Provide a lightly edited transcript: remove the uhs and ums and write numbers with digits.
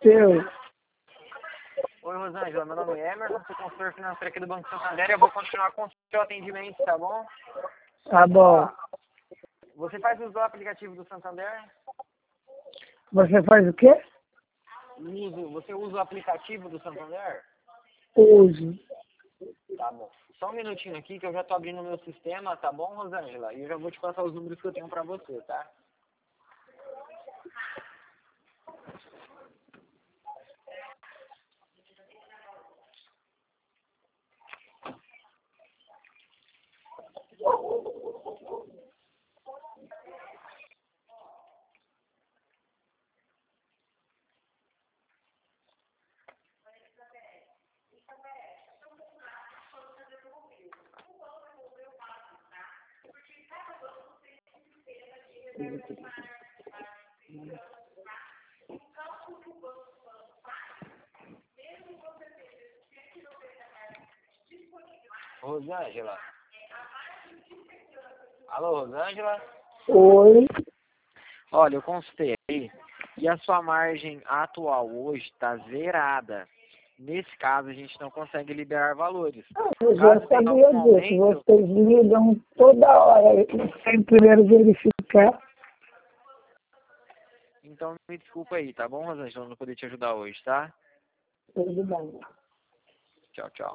seu. Oi, Rosângela, meu nome é Emerson, sou consultor financeiro aqui do Banco Santander e eu vou continuar com o seu atendimento, tá bom? Tá bom. Você faz uso do aplicativo do Santander? Você faz o quê? Você usa o aplicativo do Santander? Uso. Tá bom. Só um minutinho aqui que eu já tô abrindo o meu sistema, tá bom, Rosângela? E eu já vou te passar os números que eu tenho pra você, tá? Rosângela? Alô, Rosângela? Oi. Olha, eu consultei aí e a sua margem atual hoje está zerada. Nesse caso, a gente não consegue liberar valores. Eu já Caso tenha sabia algum disso. aumento, Vocês ligam toda hora. Sem primeiro verificar. então me desculpa aí, tá bom, Rosângela? Não poder te ajudar hoje, tá? Tudo bem. Tchau, tchau.